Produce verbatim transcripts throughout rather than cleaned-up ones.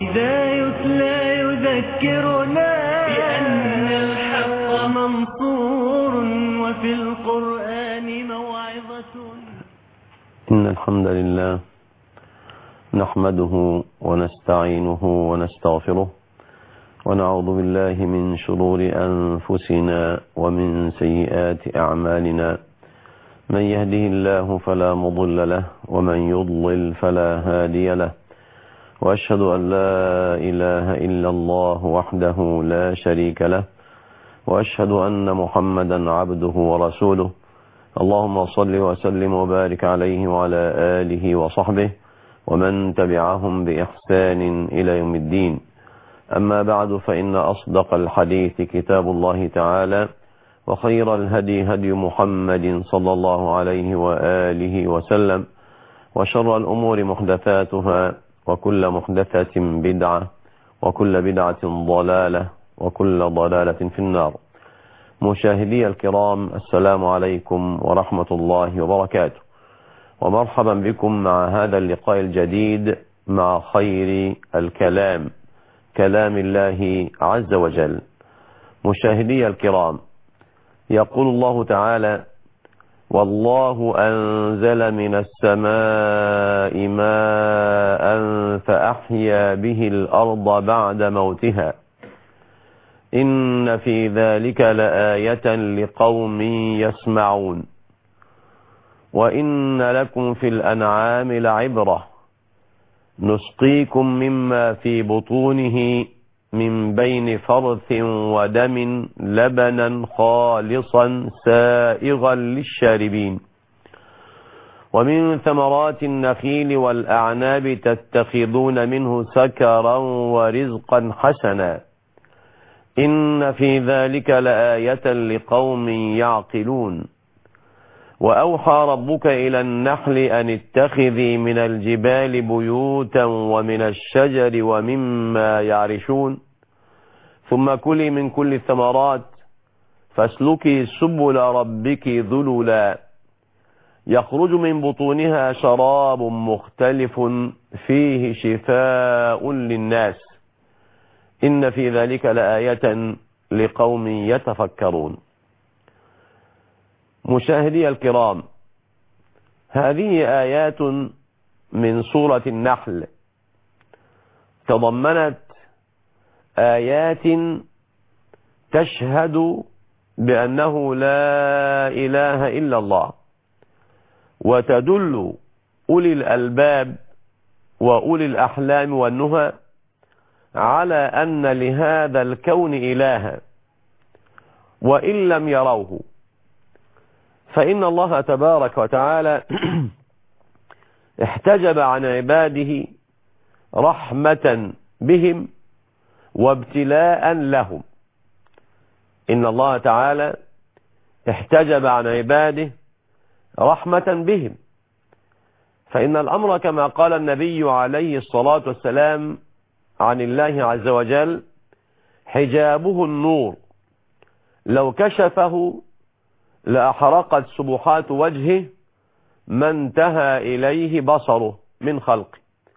إذا يتلى يذكرنا بأن الحق منصور وفي القرآن موعظة. إن الحمد لله نحمده ونستعينه ونستغفره ونعوذ بالله من شرور أنفسنا ومن سيئات أعمالنا. من يهده الله فلا مضل له ومن يضلل فلا هادي له، وأشهد أن لا إله إلا الله وحده لا شريك له، وأشهد أن محمدا عبده ورسوله. اللهم صل وسلم وبارك عليه وعلى آله وصحبه ومن تبعهم بإحسان إلى يوم الدين. أما بعد، فإن أصدق الحديث كتاب الله تعالى، وخير الهدي هدي محمد صلى الله عليه وآله وسلم، وشر الأمور محدثاتها، وكل محدثة بدعة، وكل بدعة ضلالة، وكل ضلالة في النار. مشاهدي الكرام، السلام عليكم ورحمة الله وبركاته، ومرحبا بكم مع هذا اللقاء الجديد مع خير الكلام، كلام الله عز وجل. مشاهدي الكرام، يقول الله تعالى: والله أنزل من السماء ماء فأحيا به الأرض بعد موتها إن في ذلك لآية لقوم يسمعون وإن لكم في الأنعام لعبرة نسقيكم مما في بطونه من بين فرث ودم لبنا خالصا سائغا للشاربين ومن ثمرات النخيل والأعناب تتخذون منه سكرا ورزقا حسنا إن في ذلك لآية لقوم يعقلون. وأوحى ربك إلى النحل أن اتخذي من الجبال بيوتا ومن الشجر ومما يعرشون ثم كلي من كل الثمرات فاسلكي سبل ربك ذللا يخرج من بطونها شراب مختلف فيه شفاء للناس إن في ذلك لآية لقوم يتفكرون. مشاهدي الكرام، هذه آيات من سورة النحل تضمنت آيات تشهد بأنه لا إله إلا الله، وتدل أولي الألباب وأولي الأحلام والنهى على أن لهذا الكون إلها وإن لم يروه، فإن الله تبارك وتعالى احتجب عن عباده رحمة بهم وابتلاء لهم. إن الله تعالى احتجب عن عباده رحمة بهم، فإن الأمر كما قال النبي عليه الصلاة والسلام عن الله عز وجل: حجابه النور، لو كشفه لأحرقت سبحات وجهه ما انتهى إليه بصره من خلقه.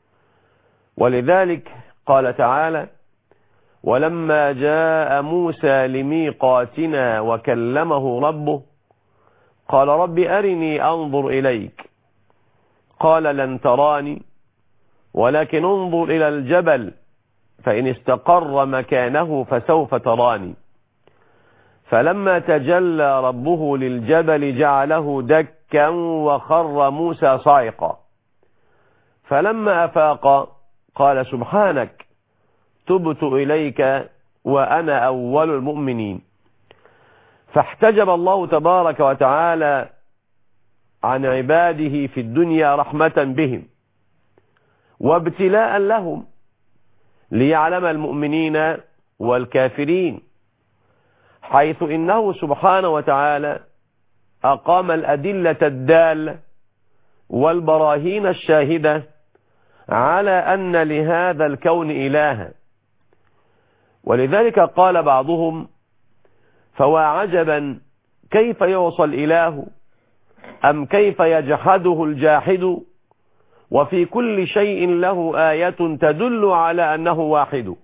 ولذلك قال تعالى: ولما جاء موسى لميقاتنا وكلمه ربه قال رب أرني أنظر إليك قال لن تراني ولكن انظر إلى الجبل فإن استقر مكانه فسوف تراني فلما تجلى ربه للجبل جعله دكا وخر موسى صعقا فلما أفاق قال سبحانك تبت إليك وأنا أول المؤمنين. فاحتجب الله تبارك وتعالى عن عباده في الدنيا رحمة بهم وابتلاء لهم ليعلم المؤمنين والكافرين، حيث إنه سبحانه وتعالى أقام الأدلة الدالة والبراهين الشاهدة على أن لهذا الكون إلها. ولذلك قال بعضهم: فوا عجبا كيف يعصى الإله أم كيف يجحده الجاحد وفي كل شيء له آية تدل على أنه واحد.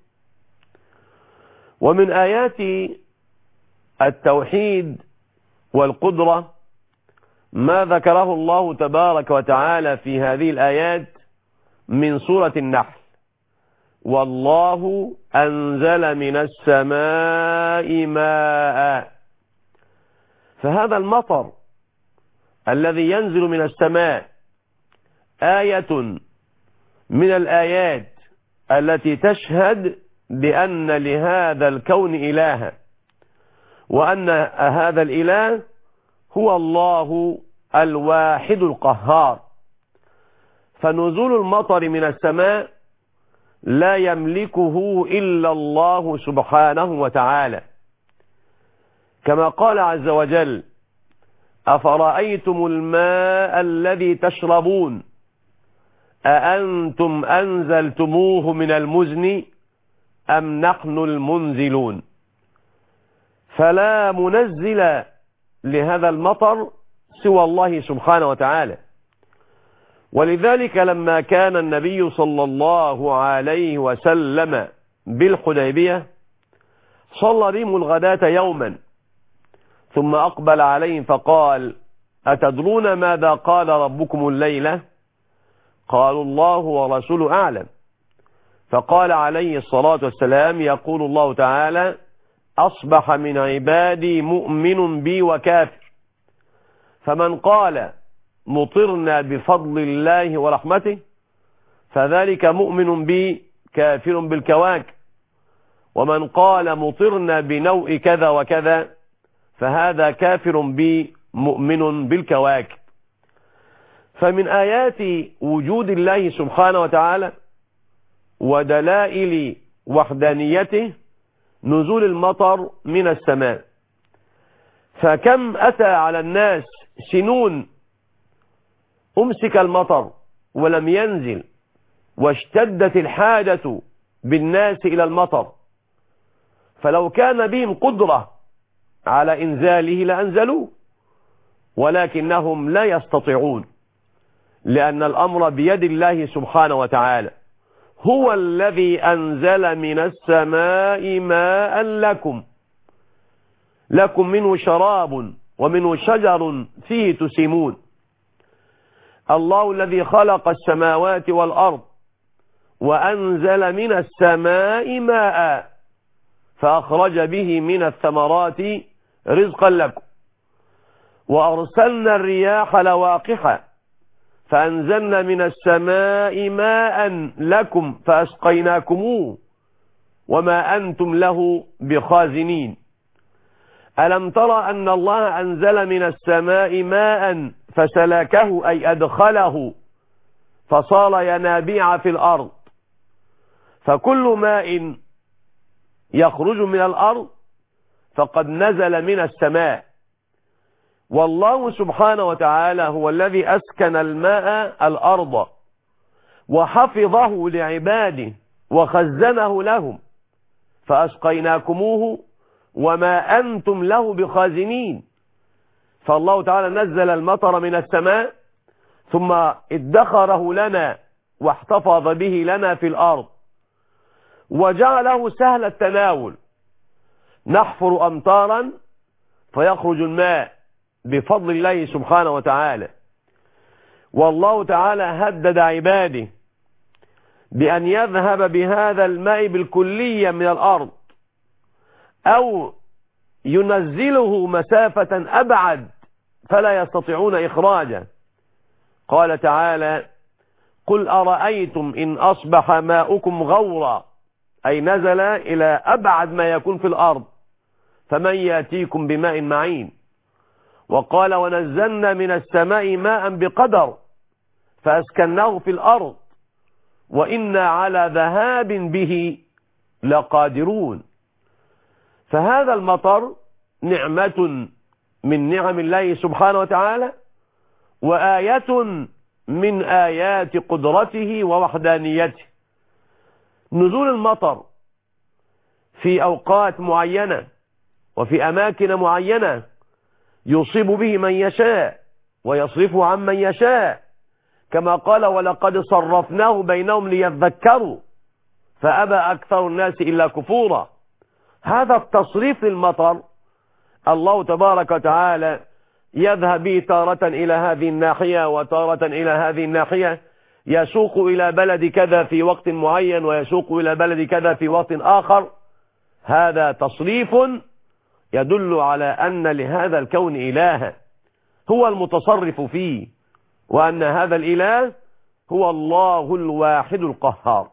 ومن آيات التوحيد والقدرة ما ذكره الله تبارك وتعالى في هذه الآيات من سورة النحل: والله أنزل من السماء ماء. فهذا المطر الذي ينزل من السماء آية من الآيات التي تشهد بأن لهذا الكون إلها، وأن هذا الإله هو الله الواحد القهار. فنزول المطر من السماء لا يملكه إلا الله سبحانه وتعالى، كما قال عز وجل: أفرأيتم الماء الذي تشربون أأنتم أنزلتموه من المزن أم نحن المنزلون. فلا منزل لهذا المطر سوى الله سبحانه وتعالى. ولذلك لما كان النبي صلى الله عليه وسلم بالحديبية صلى بهم الغداة يوما، ثم أقبل عليهم فقال: أتدرون ماذا قال ربكم الليلة؟ قالوا: الله ورسوله أعلم. فقال عليه الصلاة والسلام: يقول الله تعالى: أصبح من عبادي مؤمن بي وكافر، فمن قال مطرنا بفضل الله ورحمته فذلك مؤمن بي كافر بالكواكب، ومن قال مطرنا بنوء كذا وكذا فهذا كافر بي مؤمن بالكواكب. فمن آيات وجود الله سبحانه وتعالى ودلائل وحدانيته نزول المطر من السماء. فكم أتى على الناس سنون أمسك المطر ولم ينزل، واشتدت الحاجة بالناس إلى المطر، فلو كان بهم قدرة على إنزاله لأنزلوه، ولكنهم لا يستطيعون، لأن الأمر بيد الله سبحانه وتعالى. هو الذي أنزل من السماء ماء لكم لكم منه شراب ومنه شجر فيه تسيمون. الله الذي خلق السماوات والأرض وأنزل من السماء ماء فأخرج به من الثمرات رزقا لكم، وأرسلنا الرياح لواقح فأنزلنا من السماء ماء لكم فأسقيناكموه وما أنتم له بخازنين. ألم ترى أن الله أنزل من السماء ماء فسلكه أي أدخله فصار ينابيع في الأرض. فكل ماء يخرج من الأرض فقد نزل من السماء. والله سبحانه وتعالى هو الذي أسكن الماء الأرض وحفظه لعباده وخزنه لهم فأسقيناكموه وما أنتم له بخازنين. فالله تعالى نزل المطر من السماء ثم ادخره لنا واحتفظ به لنا في الأرض وجعله سهل التناول. نحفر أمطارا فيخرج الماء بفضل الله سبحانه وتعالى. والله تعالى هدد عباده بأن يذهب بهذا الماء بالكلية من الأرض أو ينزله مسافة أبعد فلا يستطيعون إخراجه. قال تعالى: قل أرأيتم إن أصبح ماؤكم غورا، أي نزل إلى أبعد ما يكون في الأرض، فمن يأتيكم بماء معين. وقال: ونزلنا من السماء ماء بقدر فأسكناه في الأرض وإنا على ذهاب به لقادرون. فهذا المطر نعمة من نعم الله سبحانه وتعالى وآية من آيات قدرته ووحدانيته. نزول المطر في أوقات معينة وفي أماكن معينة يصيب به من يشاء ويصرفه عن من يشاء كما قال ولقد صرفناه بينهم ليذكروا فأبى أكثر الناس إلا كفورا. هذا التصريف للمطر الله تبارك وتعالى يذهب به تارة إلى هذه الناحية وتارة إلى هذه الناحية، يسوق إلى بلد كذا في وقت معين ويسوق إلى بلد كذا في وقت آخر. هذا تصريف يدل على أن لهذا الكون إلها هو المتصرف فيه، وأن هذا الإله هو الله الواحد القهار.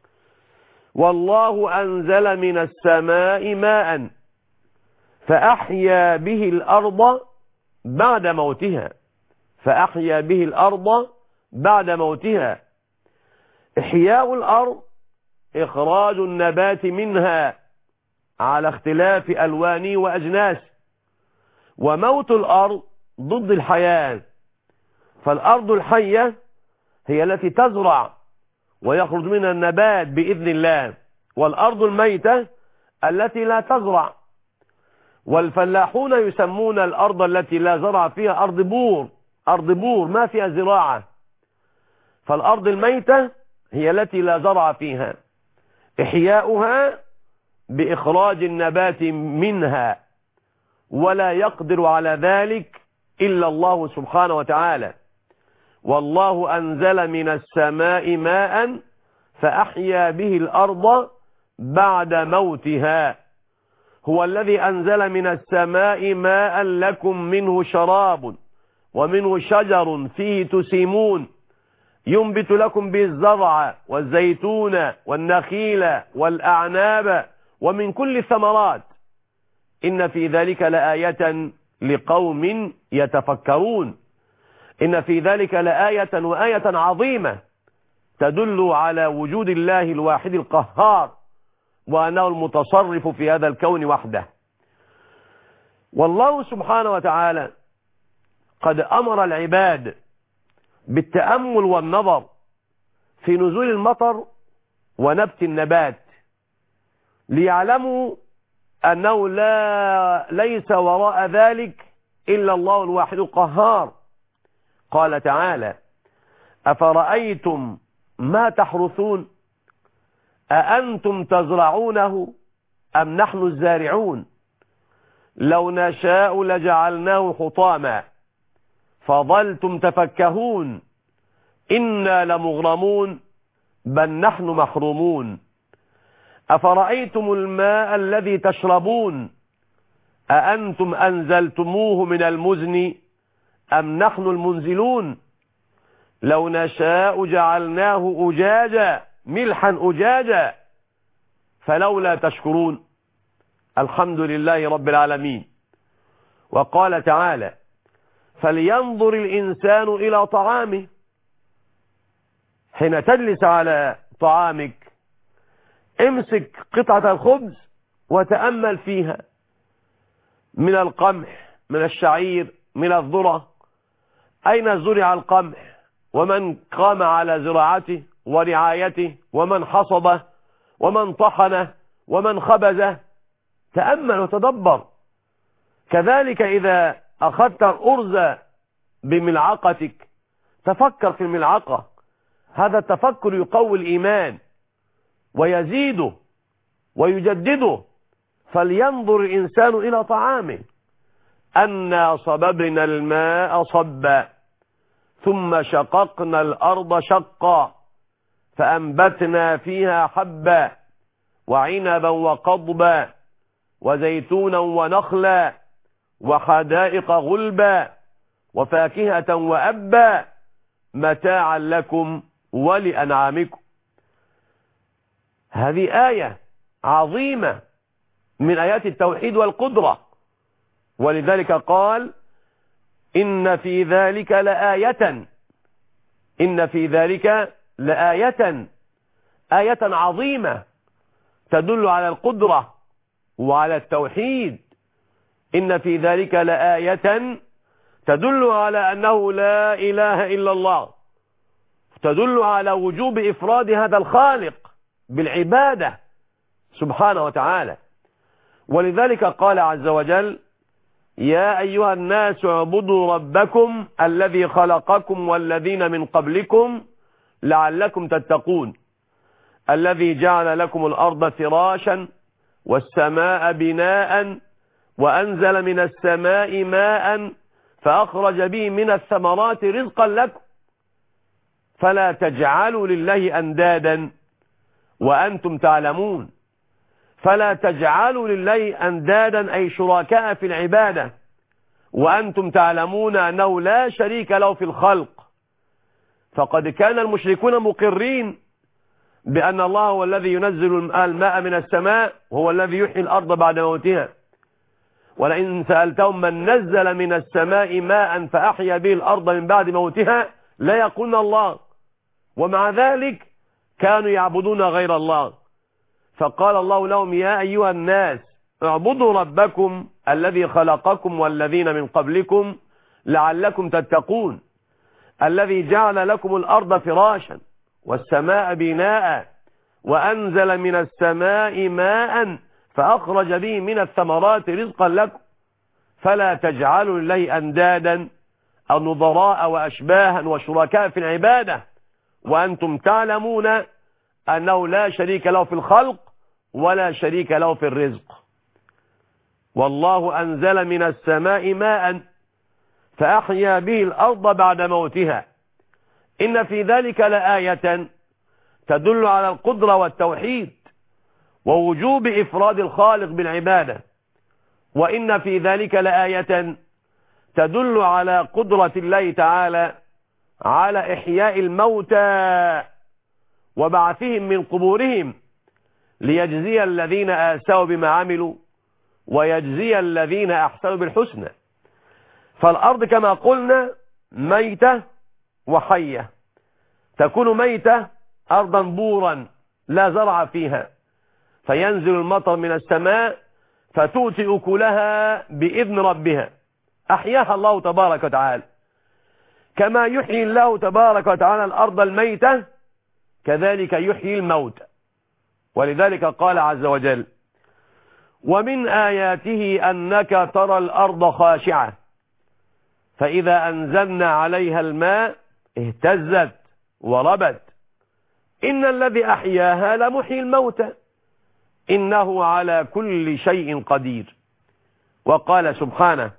والله أنزل من السماء ماء فأحيا به الأرض بعد موتها فأحيا به الأرض بعد موتها. إحياء الأرض إخراج النبات منها على اختلاف ألوانه وأجناسه، وموت الأرض ضد الحياة. فالأرض الحية هي التي تزرع ويخرج منها النبات بإذن الله، والأرض الميتة التي لا تزرع. والفلاحون يسمون الأرض التي لا زرع فيها أرض بور، أرض بور ما فيها زراعة. فالأرض الميتة هي التي لا زرع فيها، إحياؤها بإخراج النبات منها، ولا يقدر على ذلك إلا الله سبحانه وتعالى. والله أنزل من السماء ماء فأحيا به الأرض بعد موتها. هو الذي أنزل من السماء ماء لكم منه شراب ومنه شجر فيه تسيمون ينبت لكم به الزرع والزيتون والنخيل والأعناب ومن كل الثمرات إن في ذلك لآية لقوم يتفكرون. إن في ذلك لآية وآية عظيمة تدل على وجود الله الواحد القهار، وأنه المتصرف في هذا الكون وحده. والله سبحانه وتعالى قد أمر العباد بالتأمل والنظر في نزول المطر ونبت النبات، ليعلموا أنه لا ليس وراء ذلك إلا الله الواحد القهار. قال تعالى: أفرأيتم ما تحرثون أأنتم تزرعونه أم نحن الزارعون لو نشاء لجعلناه حطاما فظلتم تفكهون إنا لمغرمون بل نحن محرومون. أفرأيتم الماء الذي تشربون أأنتم أنزلتموه من المزن أم نحن المنزلون لو نشاء جعلناه أجاجا ملحا أجاجا فلولا تشكرون. الحمد لله رب العالمين. وقال تعالى: فلينظر الإنسان إلى طعامه. حين تجلس على طعامك امسك قطعة الخبز وتأمل فيها، من القمح، من الشعير، من الذرة. أين زرع القمح؟ ومن قام على زراعته ورعايته، ومن حصده، ومن طحنه، ومن خبزه. تأمل وتدبر. كذلك إذا أخذت الأرز بملعقتك تفكر في الملعقة. هذا التفكر يقوي الإيمان ويزيده ويجدده. فلينظر الإنسان إلى طعامه أنا صببنا الماء صبا ثم شققنا الأرض شقا فأنبتنا فيها حبا وعنبا وقضبا وزيتونا ونخلا وحدائق غلبا وفاكهة وأبا متاعا لكم ولأنعامكم. هذه آية عظيمة من آيات التوحيد والقدرة، ولذلك قال: إن في ذلك لآية إن في ذلك لآية آية عظيمة تدل على القدرة وعلى التوحيد. إن في ذلك لآية تدل على أنه لا إله إلا الله، تدل على وجوب إفراد هذا الخالق بالعبادة سبحانه وتعالى. ولذلك قال عز وجل: يا أيها الناس اعبدوا ربكم الذي خلقكم والذين من قبلكم لعلكم تتقون الذي جعل لكم الأرض فراشا والسماء بناء وأنزل من السماء ماء فأخرج به من الثمرات رزقا لكم فلا تجعلوا لله أندادا وأنتم تعلمون. فلا تجعلوا لله أندادا أي شركاء في العبادة وأنتم تعلمون أنه لا شريك له في الخلق. فقد كان المشركون مقرين بأن الله هو الذي ينزل الماء من السماء وهو الذي يحيي الأرض بعد موتها. ولئن سألتهم من نزل من السماء ماء فأحيا به الأرض من بعد موتها لا يقولون الله. ومع ذلك كانوا يعبدون غير الله. فقال الله لهم يا أيها الناس اعبدوا ربكم الذي خلقكم والذين من قبلكم لعلكم تتقون الذي جعل لكم الأرض فراشا والسماء بناء وأنزل من السماء ماء فأخرج به من الثمرات رزقا لكم فلا تجعلوا لله أندادا أو نظراء وأشباها وشركاء في العبادة وأنتم تعلمون أنه لا شريك له في الخلق ولا شريك له في الرزق. والله أنزل من السماء ماء فأحيا به الأرض بعد موتها إن في ذلك لآية تدل على القدرة والتوحيد ووجوب إفراد الخالق بالعبادة. وإن في ذلك لآية تدل على قدرة الله تعالى على إحياء الموتى وبعثهم من قبورهم ليجزي الذين آسوا بما عملوا ويجزي الذين أحسنوا بالحسنى. فالأرض كما قلنا ميتة وحية. تكون ميتة أرضا بورا لا زرع فيها فينزل المطر من السماء فتؤتي أكلها بإذن ربها أحياها الله تبارك وتعالى. كما يحيي الله تبارك وتعالى الأرض الميتة كذلك يحيي الموت. ولذلك قال عز وجل ومن آياته أنك ترى الأرض خاشعة فإذا أنزلنا عليها الماء اهتزت وربت إن الذي أحياها لمحيي الموتى إنه على كل شيء قدير. وقال سبحانه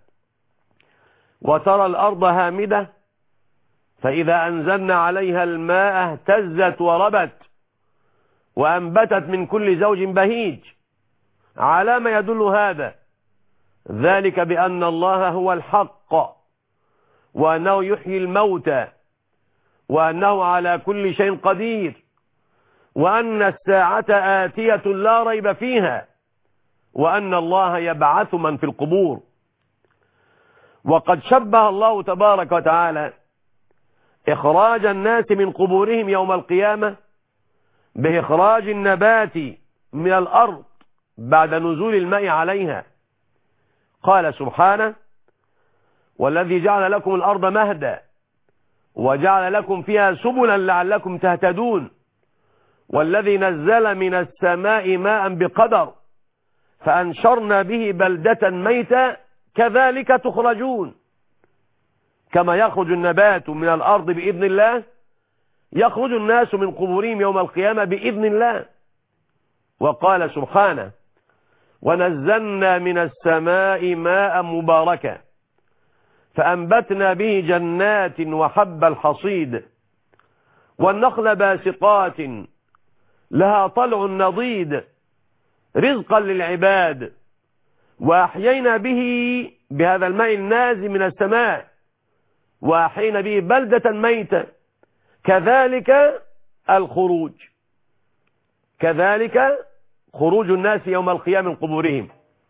وترى الأرض هامدة فإذا أنزلنا عليها الماء اهتزت وربت وأنبتت من كل زوج بهيج. على ما يدل هذا؟ ذلك بأن الله هو الحق وأنه يحيي الموتى وأنه على كل شيء قدير وأن الساعة آتية لا ريب فيها وأن الله يبعث من في القبور. وقد شبه الله تبارك وتعالى إخراج الناس من قبورهم يوم القيامة بإخراج النبات من الأرض بعد نزول الماء عليها. قال سبحانه والذي جعل لكم الأرض مهدا وجعل لكم فيها سبلا لعلكم تهتدون والذي نزل من السماء ماء بقدر فأنشرنا به بلدة ميتا كذلك تخرجون. كما يخرج النبات من الأرض بإذن الله يخرج الناس من قبورهم يوم القيامة بإذن الله. وقال سبحانه ونزلنا من السماء ماء مباركا فأنبتنا به جنات وحب الحصيد والنخل باسقات لها طلع نضيد رزقا للعباد وأحيينا به بهذا الماء النازل من السماء وأحيينا به بلدة ميتة كذلك الخروج كذلك خروج الناس يوم القيامة من قبورهم.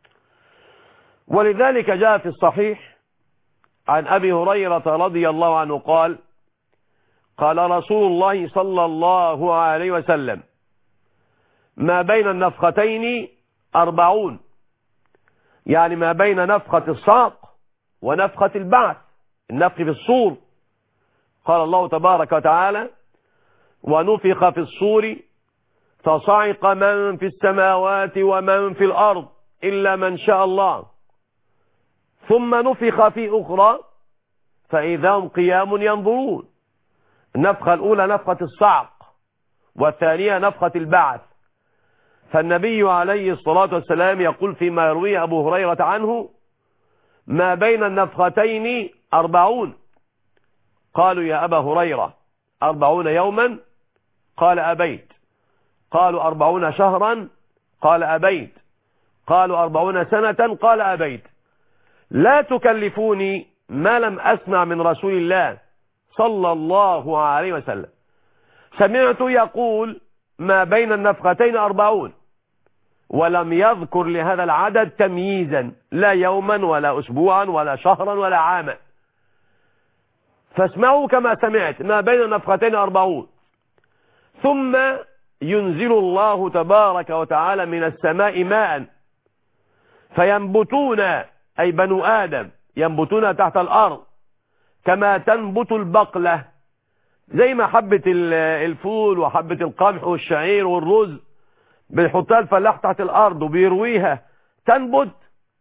ولذلك جاء في الصحيح عن أبي هريرة رضي الله عنه قال قال رسول الله صلى الله عليه وسلم ما بين النفختين أربعون يعني ما بين نفخة الصعق ونفخة البعث النفخ في الصور. قال الله تبارك وتعالى ونفخ في الصور فصعق من في السماوات ومن في الأرض إلا من شاء الله ثم نفخ في أخرى فإذا هم قيام ينظرون. النفخة الأولى نفخة الصعق، والثانية نفخة البعث. فالنبي عليه الصلاة والسلام يقول فيما يرويه أبو هريرة عنه: ما بين النفختين أربعون. قالوا يا أبا هريرة أربعون يوما؟ قال أبيت. قالوا أربعون شهرا؟ قال أبيت. قالوا أربعون سنة؟ قال أبيت. لا تكلفوني ما لم أسمع من رسول الله صلى الله عليه وسلم. سمعت يقول ما بين النفختين أربعون، ولم يذكر لهذا العدد تمييزا، لا يوما ولا أسبوعا ولا شهرا ولا عاما. فاسمعوا كما سمعت، ما بين النفختين أربعون. ثم ينزل الله تبارك وتعالى من السماء ماء فينبتون، أي بنو آدم ينبتون تحت الأرض كما تنبت البقلة، زي ما حبة الفول وحبة القمح والشعير والرز بيحطها الفلاح تحت الأرض وبيرويها تنبت،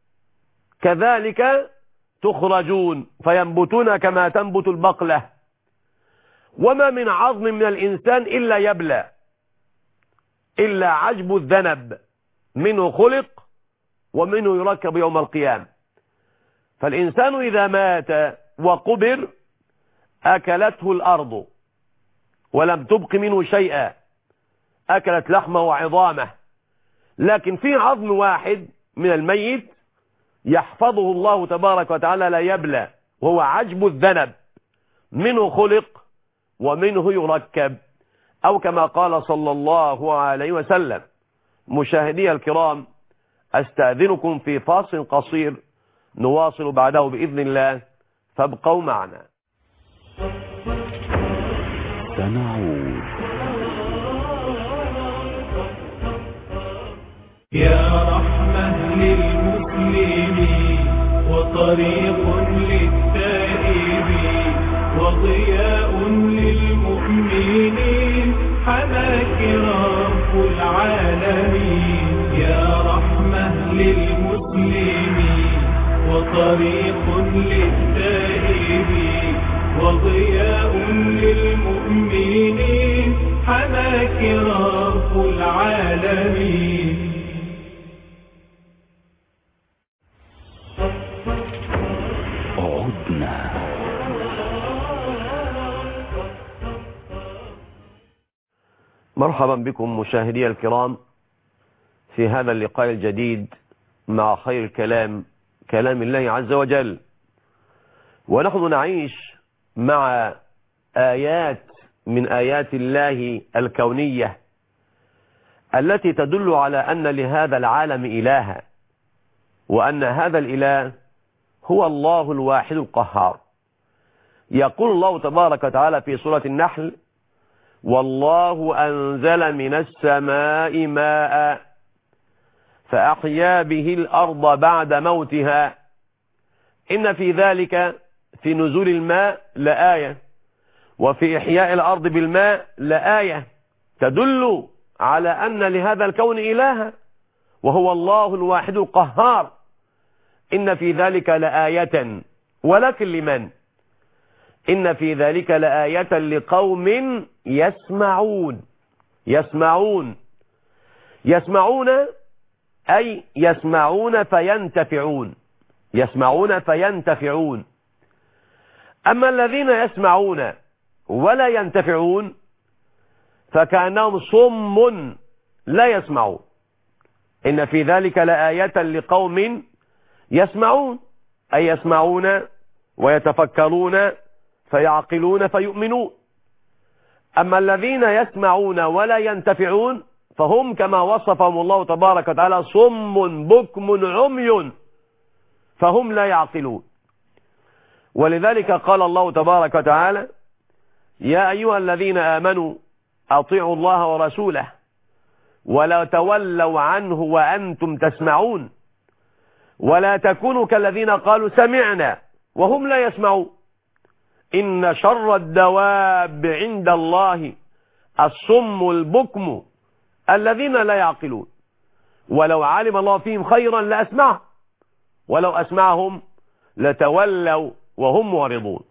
كذلك تخرجون فينبتون كما تنبت البقلة. وما من عظم من الإنسان إلا يبلى إلا عجب الذنب، منه خلق ومنه يركب يوم القيامة. فالإنسان إذا مات وقبر أكلته الأرض ولم تبق منه شيئا، أكلت لحمه وعظامه. لكن في عظم واحد من الميت يحفظه الله تبارك وتعالى لا يبلى، وهو عجب الذنب، منه خلق ومنه يركب، أو كما قال صلى الله عليه وسلم. مشاهدي الكرام، أستأذنكم في فاصل قصير نواصل بعده بإذن الله، فابقوا معنا. سنعود. يا رحمة للمسلمين وطريق للتائبين وضياء للمؤمنين، حماك رب العالمين. يا رحمة للمسلمين وطريق للتائبين وضياء للمؤمنين، حماك رب العالمين. عدنا. مرحبا بكم مشاهدي الكرام في هذا اللقاء الجديد مع خير الكلام، كلام الله عز وجل. ونحن نعيش مع آيات من آيات الله الكونية التي تدل على أن لهذا العالم إلها، وأن هذا الإله هو الله الواحد القهار. يقول الله تبارك وتعالى في سورة النحل: والله أنزل من السماء ماء فأحيا به الأرض بعد موتها، إن في ذلك، في نزول الماء لآية، وفي إحياء الأرض بالماء لآية تدل على أن لهذا الكون إلها، وهو الله الواحد القهار. إن في ذلك لآية، ولكن لمن؟ إن في ذلك لآية لقوم يسمعون. يسمعون يسمعون أي يسمعون فينتفعون، يسمعون فينتفعون. أما الذين يسمعون ولا ينتفعون فكأنهم صم لا يسمعون. إن في ذلك لآية لقوم يسمعون، أي يسمعون ويتفكرون فيعقلون فيؤمنون. أما الذين يسمعون ولا ينتفعون فهم كما وصفهم الله تبارك وتعالى: صم بكم عمي، فهم لا يعقلون. ولذلك قال الله تبارك وتعالى: يا أيها الذين آمنوا أطيعوا الله ورسوله ولا تولوا عنه وأنتم تسمعون ولا تكونوا كالذين قالوا سمعنا وهم لا يسمعون. إن شر الدواب عند الله الصم البكم الذين لا يعقلون. ولو علم الله فيهم خيرا لأسمعهم، ولو أسمعهم لتولوا وهم معرضون.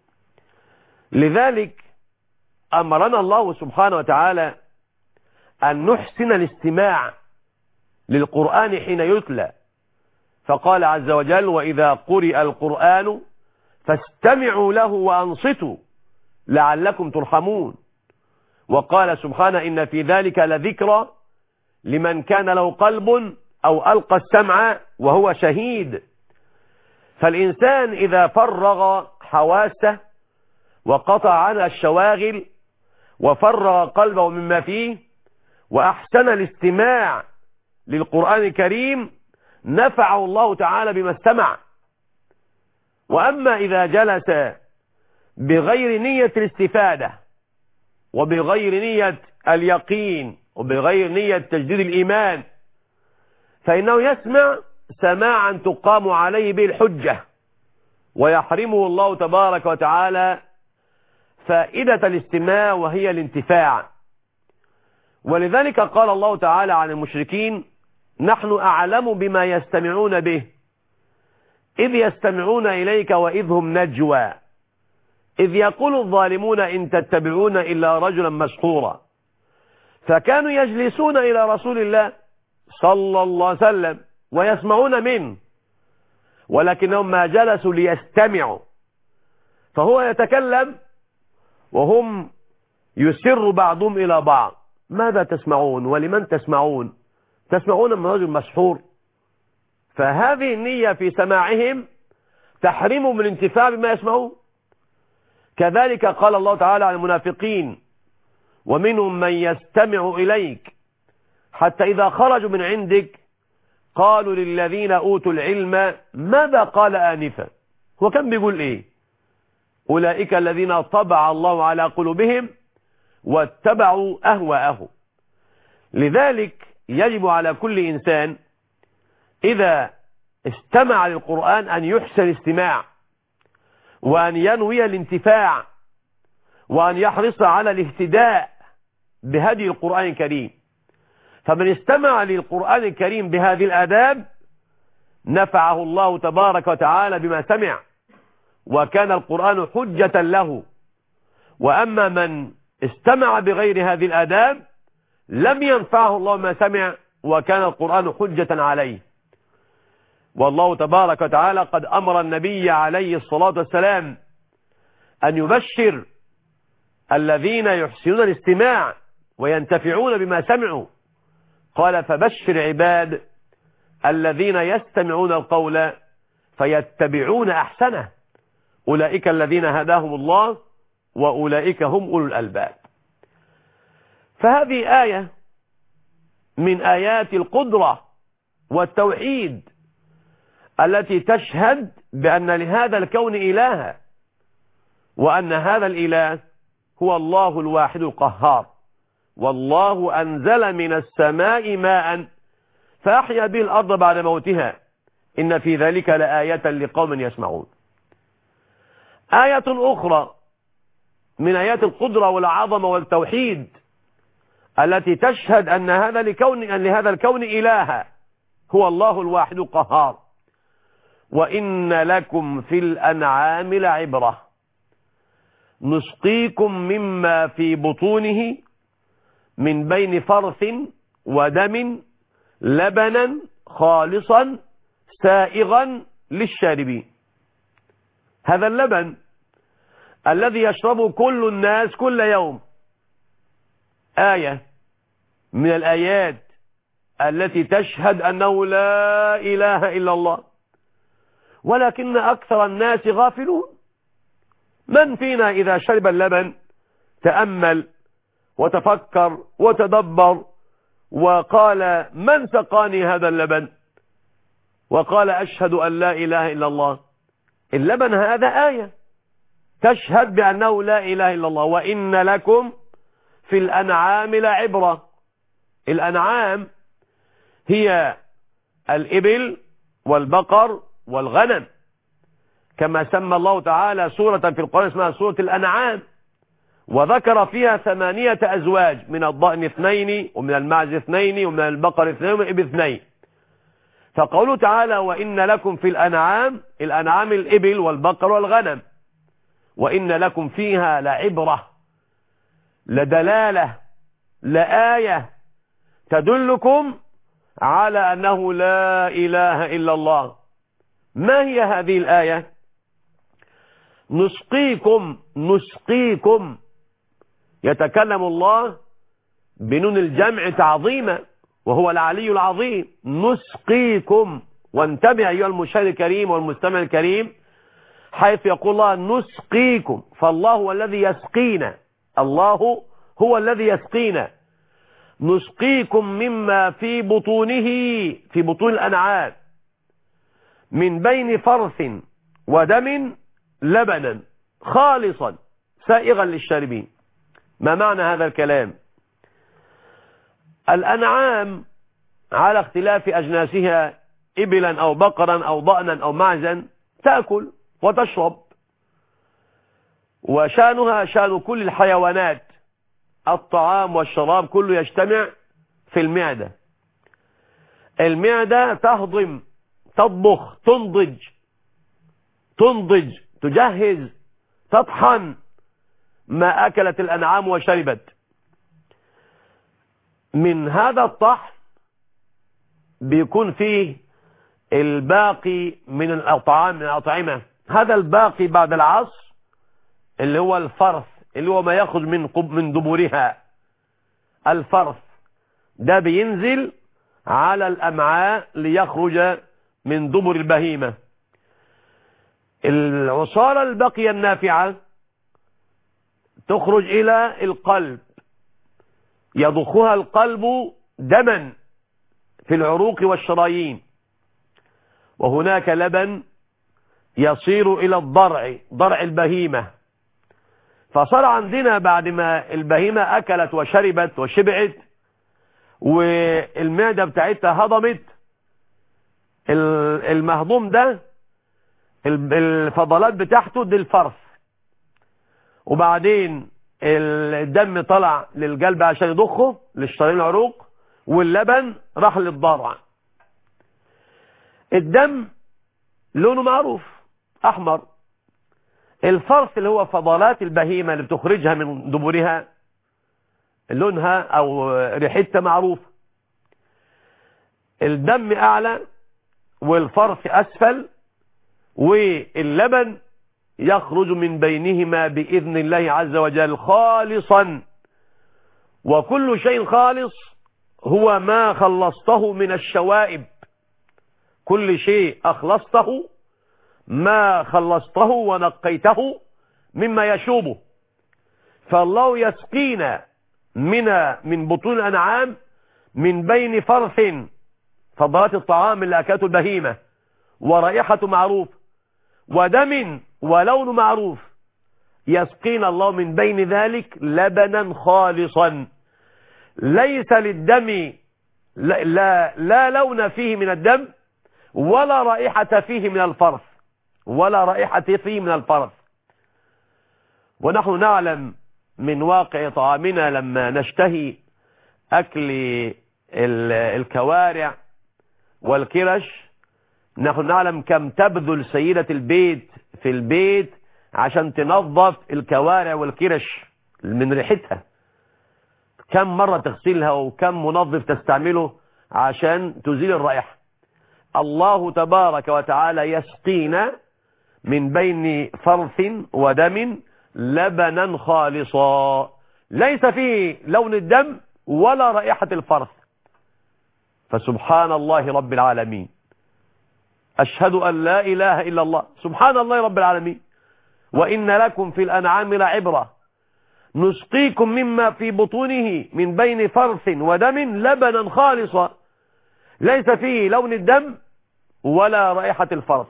لذلك أمرنا الله سبحانه وتعالى أن نحسن الاستماع للقرآن حين يتلى، فقال عز وجل: وإذا قرئ القرآن فاستمعوا له وأنصتوا لعلكم ترحمون. وقال سبحانه: إن في ذلك لذكرى لمن كان له قلب أو ألقى السمع وهو شهيد. فالإنسان إذا فرغ حواسه وقطع عنها الشواغل وفرغ قلبه مما فيه وأحسن الاستماع للقرآن الكريم نفعه الله تعالى بما استمع. وأما إذا جلس بغير نية الاستفادة وبغير نية اليقين وبغير نية تجديد الإيمان فإنه يسمع سماعا تقام عليه به الحجة ويحرمه الله تبارك وتعالى فائدة الاستماع وهي الانتفاع. ولذلك قال الله تعالى عن المشركين: نحن أعلم بما يستمعون به إذ يستمعون إليك وإذ هم نجوى إذ يقول الظالمون إن تتبعون إلا رجلا مسحورا. فكانوا يجلسون إلى رسول الله صلى الله عليه وسلم ويسمعون منه، ولكنهم ما جلسوا ليستمعوا، فهو يتكلم وهم يسر بعضهم إلى بعض: ماذا تسمعون ولمن تسمعون؟ تسمعون من رجل مسحور. فهذه النية في سماعهم تحرمهم من الانتفاع بما يسمعون. كذلك قال الله تعالى عن المنافقين: ومنهم من يستمع إليك حتى إذا خرجوا من عندك قالوا للذين أوتوا العلم ماذا قال آنفا. هو كان بيقول إيه؟ أولئك الذين طبع الله على قلوبهم واتبعوا أهواءهم. لذلك يجب على كل إنسان إذا استمع للقرآن أن يحسن الاستماع وأن ينوي الانتفاع وأن يحرص على الاهتداء بهدي القرآن الكريم. فمن استمع للقرآن الكريم بهذه الآداب نفعه الله تبارك وتعالى بما سمع وكان القرآن حجة له. وأما من استمع بغير هذه الآداب لم ينفعه الله ما سمع وكان القرآن حجة عليه. والله تبارك وتعالى قد أمر النبي عليه الصلاة والسلام أن يبشر الذين يحسنون الاستماع وينتفعون بما سمعوا. قال: فبشر عباد الذين يستمعون القول فيتبعون أحسنه أولئك الذين هداهم الله وأولئك هم أولو الألباب. فهذه آية من آيات القدرة والتوحيد التي تشهد بأن لهذا الكون إلها وأن هذا الإله هو الله الواحد القهار. والله أنزل من السماء ماء فأحيا به الأرض بعد موتها إن في ذلك لآية لقوم يسمعون. آية أخرى من آيات القدرة والعظمة والتوحيد التي تشهد أن هذا الكون أن لهذا الكون إلها هو الله الواحد القهار: وإن لكم في الأنعام لعبرة نسقيكم مما في بطونه من بين فرث ودم لبنا خالصا سائغا للشاربين. هذا اللبن الذي يشربه كل الناس كل يوم آية من الآيات التي تشهد أنه لا إله إلا الله، ولكن أكثر الناس غافلون. من فينا إذا شرب اللبن تأمل وتفكر وتدبر وقال: من سقاني هذا اللبن؟ وقال: أشهد أن لا إله إلا الله. اللبن هذا آية تشهد بأنه لا إله إلا الله. وإن لكم في الأنعام لعبرة. الأنعام هي الإبل والبقر والغنم، كما سمى الله تعالى سورة في القرآن اسمها سورة الأنعام، وذكر فيها ثمانية أزواج: من الضأن اثنين ومن المعز اثنين ومن البقر اثنين ومن الإبل اثنين. فقوله تعالى وإن لكم في الأنعام، الأنعام الإبل والبقر والغنم، وإن لكم فيها لعبرة، لدلالة، لآية تدلكم على أنه لا إله إلا الله. ما هي هذه الآية؟ نسقيكم نسقيكم يتكلم الله بنون الجمع تعظيما، وهو العلي العظيم. نسقيكم، وانتبه أيها المشاهد الكريم والمستمع الكريم حيث يقول الله نسقيكم، فالله هو الذي يسقينا، الله هو الذي يسقينا. نسقيكم مما في بطونه، في بطون الأنعام، من بين فرث ودم لبنا خالصا سائغا للشاربين. ما معنى هذا الكلام؟ الأنعام على اختلاف أجناسها، إبلا أو بقرا أو ضأنا أو معزا، تأكل وتشرب، وشانها شان كل الحيوانات، الطعام والشراب كله يجتمع في المعدة. المعدة تهضم، تطبخ، تنضج تنضج تجهز، تطحن ما أكلت الأنعام وشربت. من هذا الطحن بيكون فيه الباقي من الأطعام، من الأطعمة. هذا الباقي بعد العصر اللي هو الفرث، اللي هو ما يخرج من من دبرها. الفرث ده بينزل على الأمعاء ليخرج من دبر البهيمة. العصارة البقية النافعة تخرج إلى القلب، يضخها القلب دما في العروق والشرايين، وهناك لبن يصير إلى الضرع، ضرع البهيمة. فصار عندنا بعد ما البهيمة أكلت وشربت وشبعت والمعدة بتاعتها هضمت المهضوم ده، الفضلات بتاعته دي الفرث، وبعدين الدم طلع للقلب عشان يضخه للشرايين العروق، واللبن راح للضرع. الدم لونه معروف أحمر. الفرث اللي هو فضلات البهيمة اللي بتخرجها من دبرها لونها أو ريحتها معروف. الدم أعلى والفرث أسفل، واللبن يخرج من بينهما بإذن الله عز وجل خالصا. وكل شيء خالص هو ما خلصته من الشوائب، كل شيء أخلصته، ما خلصته ونقيته مما يشوبه. فالله يسقينا من من بطون الأنعام من بين فرث، فضلات الطعام اللي أكلته البهيمة ورائحة معروف، ودم ولون معروف، يسقينا الله من بين ذلك لبنا خالصا ليس للدم لا, لا, لا لون فيه من الدم ولا رائحة فيه من الفرث، ولا رائحة فيه من الفرث. ونحن نعلم من واقع طعامنا لما نشتهي أكل الكوارع والكرش، نحن نعلم كم تبذل سيدة البيت في البيت عشان تنظف الكوارع والكرش من ريحتها، كم مرة تغسلها وكم منظف تستعمله عشان تزيل الرائحة. الله تبارك وتعالى يسقينا من بين فرث ودم لبنا خالصا ليس فيه لون الدم ولا رائحة الفرث. فسبحان الله رب العالمين، أشهد أن لا إله إلا الله، سبحان الله رب العالمين. وإن لكم في الأنعام لعبرة نسقيكم مما في بطونه من بين فرث ودم لبنا خالصا ليس فيه لون الدم ولا رائحة الفرث،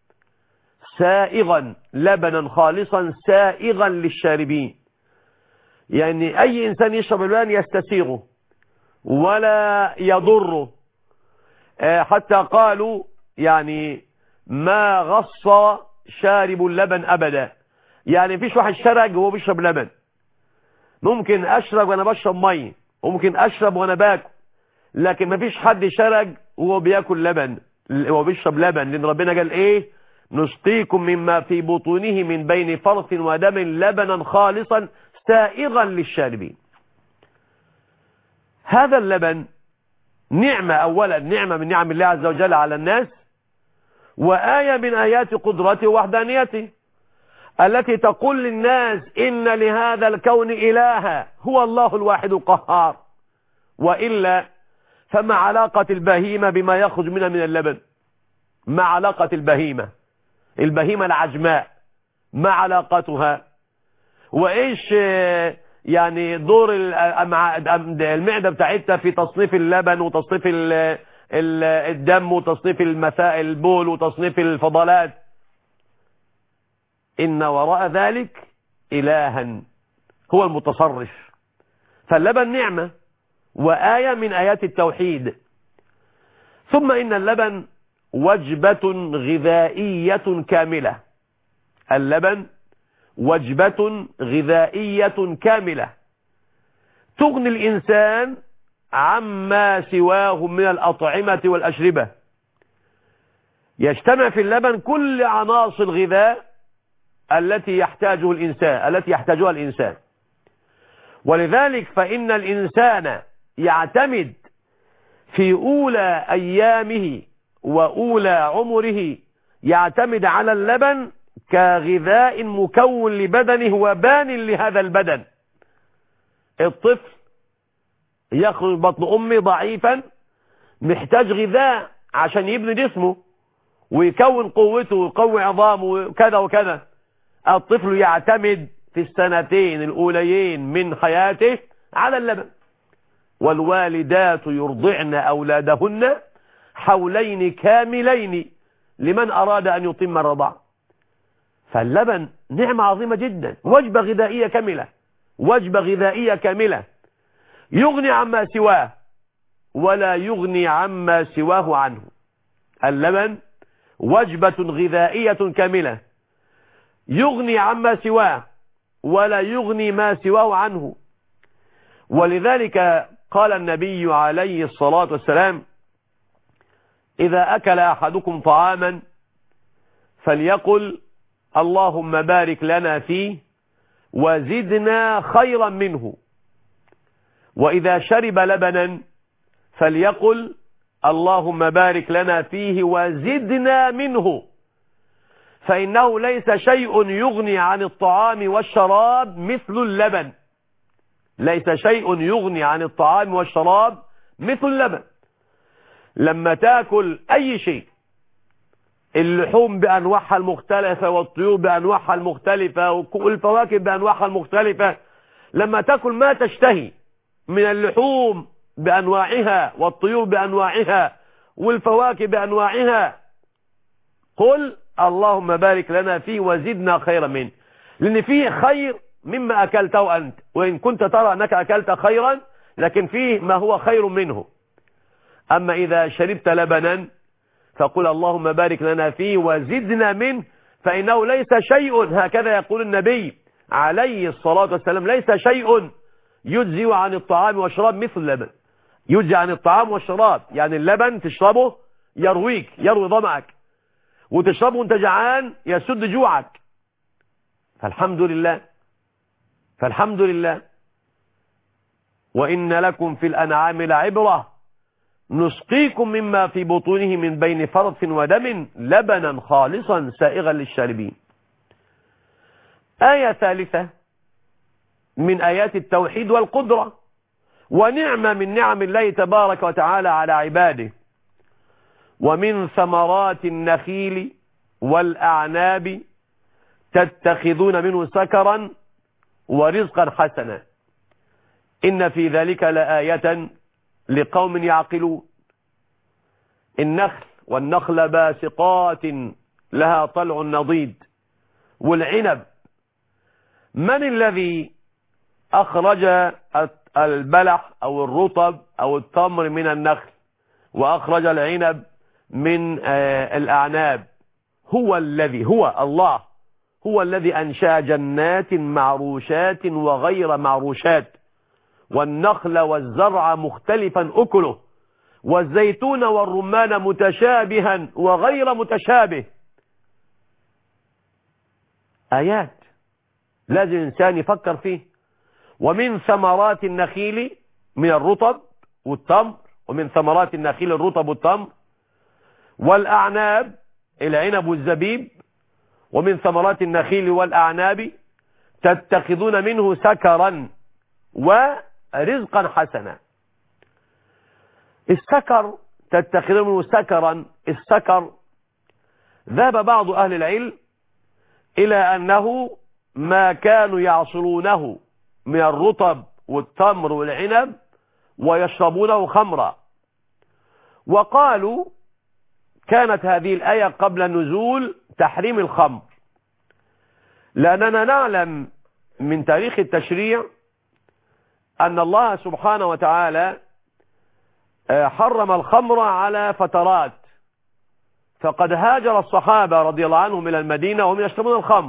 سائغا، لبنا خالصا سائغا للشاربين. يعني أي إنسان يشرب اللبن يستسيغه ولا يضره. حتى قالوا يعني ما غص شارب اللبن أبدا، يعني مفيش واحد شرج وهو بيشرب لبن. ممكن أشرب وأنا بشرب مي، وممكن أشرب وأنا باكل، لكن مفيش حد شرج وهو بياكل لبن. هو بيشرب لبن، لأن ربنا قال إيه؟ نسقيكم مما في بطونه من بين فرث ودم لبنا خالصا سائغا للشاربين. هذا اللبن نعمة، أولا نعمة من نعم الله عز وجل على الناس، وآية من آيات قدرته ووحدانيته التي تقول للناس إن لهذا الكون إلها هو الله الواحد القهار، وإلا فما علاقة البهيمة بما يخرج منها من اللبن؟ ما علاقة البهيمة البهيمة العجماء ما علاقتها؟ وإيش يعني دور المعدة بتاعتها في تصنيف اللبن وتصنيف الدم وتصنيف المسائل البول وتصنيف الفضلات؟ إن وراء ذلك إلها هو المتصرف. فاللبن نعمة وآية من آيات التوحيد. ثم إن اللبن وجبة غذائية كاملة. اللبن وجبة غذائية كاملة تغني الإنسان عما سواه من الأطعمة والأشربة. يجتمع في اللبن كل عناصر الغذاء التي يحتاجه الإنسان التي يحتاجها الإنسان. ولذلك فإن الإنسان يعتمد في أولى أيامه وأولى عمره يعتمد على اللبن كغذاء مكون لبدنه وبان لهذا البدن. الطفل يخرج بطن أمه ضعيفا محتاج غذاء عشان يبني جسمه ويكون قوته ويقوي عظامه وكذا وكذا. الطفل يعتمد في السنتين الأوليين من حياته على اللبن. والوالدات يرضعن أولادهن حولين كاملين لمن أراد أن يتم الرضاعة. فاللبن نعمة عظيمة جدا، وجبة غذائية كاملة، وجبة غذائية كاملة يغني عما سواه ولا يغني عما سواه عنه. اللبن وجبة غذائية كاملة يغني عما سواه ولا يغني ما سواه عنه. ولذلك قال النبي عليه الصلاة والسلام: إذا أكل أحدكم طعاما فليقل اللهم بارك لنا فيه وزدنا خيرا منه، وإذا شرب لبنا فليقل اللهم بارك لنا فيه وزدنا منه، فإنه ليس شيء يغني عن الطعام والشراب مثل اللبن. ليس شيء يغني عن الطعام والشراب مثل اللبن. لما تاكل أي شيء، اللحوم بأنواعها المختلفة والطيور بأنواعها المختلفة والفواكه بأنواعها المختلفة، لما تاكل ما تشتهي من اللحوم بأنواعها والطيور بأنواعها والفواكه بأنواعها، قل اللهم بارك لنا فيه وزدنا خيرا منه، لأن فيه خير مما أكلته أنت، وإن كنت ترى أنك أكلت خيرا لكن فيه ما هو خير منه. أما إذا شربت لبنا فقل اللهم بارك لنا فيه وزدنا منه، فإنه ليس شيء، هكذا يقول النبي عليه الصلاة والسلام، ليس شيء يجزي عن الطعام والشراب مثل اللبن. يجزي عن الطعام والشراب يعني اللبن تشربه يرويك، يروي ظمأك، وتشربه وانت جعان يسد جوعك. فالحمد لله فالحمد لله وإن لكم في الأنعام لعبرة نسقيكم مما في بطونه من بين فرث ودم لبنا خالصا سائغا للشاربين. آية ثالثة من آيات التوحيد والقدرة ونعمة من نعم الله تبارك وتعالى على عباده: ومن ثمرات النخيل والأعناب تتخذون منه سكرا ورزقا حسنا إن في ذلك لآية لقوم يعقلون. النخل والنخل باسقات لها طلع نضيد والعنب. من الذي أخرج البلح أو الرطب أو التمر من النخل وأخرج العنب من الأعناب؟ هو الذي هو الله هو الذي أنشأ جنات معروشات وغير معروشات والنخل والزرع مختلفا أكله والزيتون والرمان متشابها وغير متشابه. آيات لازم الإنسان يفكر فيه. ومن ثمرات النخيل من الرطب والتمر، ومن ثمرات النخيل الرطب والتمر، والأعناب العنب والزبيب، ومن ثمرات النخيل والأعناب تتخذون منه سكرا ورزقا حسنا. السكر تتخذون منه سكرا، السكر ذهب بعض أهل العلم إلى أنه ما كانوا يعصرونه من الرطب والتمر والعنب ويشربونه خمرا. وقالوا كانت هذه الآية قبل نزول تحريم الخمر، لأننا نعلم من تاريخ التشريع أن الله سبحانه وتعالى حرم الخمر على فترات، فقد هاجر الصحابة رضي الله عنهم إلى المدينة وهم يشربون الخمر،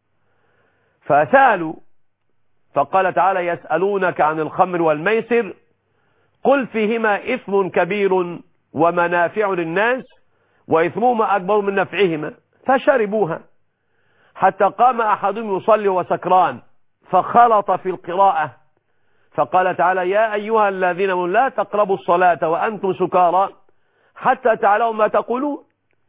فسألوا فقال تعالى يسألونك عن الخمر والميسر قل فيهما إثم كبير ومنافع للناس وإثمهما أكبر من نفعهما، فشربوها حتى قام أحدهم يصلي وسكران فخلط في القراءة، فقال تعالى يا أيها الذين آمنوا لا تقربوا الصلاة وأنتم سكارى حتى تعلموا ما تقولون.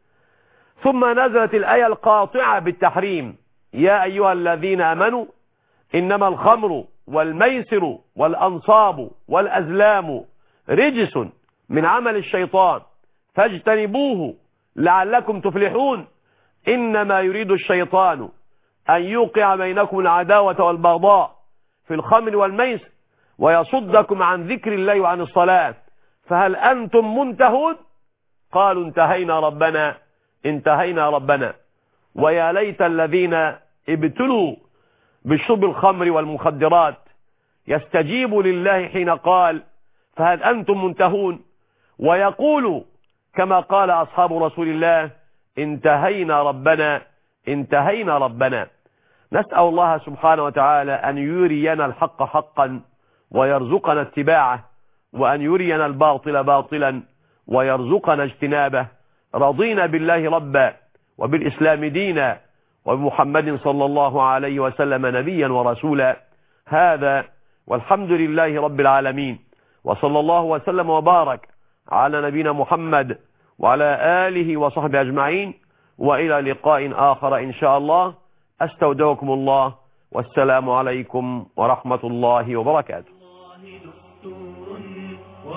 ثم نزلت الآية القاطعة بالتحريم يا أيها الذين آمنوا إنما الخمر والميسر والأنصاب والأزلام رجس من عمل الشيطان فاجتنبوه لعلكم تفلحون إنما يريد الشيطان أن يوقع بينكم العداوة والبغضاء في الخمر والميسر ويصدكم عن ذكر الله وعن الصلاة فهل أنتم منتهون؟ قالوا انتهينا ربنا انتهينا ربنا. ويا ليت الذين ابتلوا بشرب الخمر والمخدرات يستجيبوا لله حين قال فهل أنتم منتهون، ويقولوا كما قال أصحاب رسول الله انتهينا ربنا انتهينا ربنا. نسأل الله سبحانه وتعالى أن يرينا الحق حقا ويرزقنا اتباعه، وأن يرينا الباطل باطلا ويرزقنا اجتنابه. رضينا بالله ربا وبالإسلام دينا وبمحمد صلى الله عليه وسلم نبيا ورسولا. هذا والحمد لله رب العالمين، وصلى الله وسلم وبارك على نبينا محمد وعلى آله وصحبه أجمعين، وإلى لقاء آخر إن شاء الله. أستودعكم الله والسلام عليكم ورحمة الله وبركاته.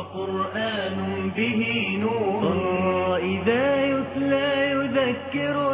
وقرآن به نور إذا يتلى يذكر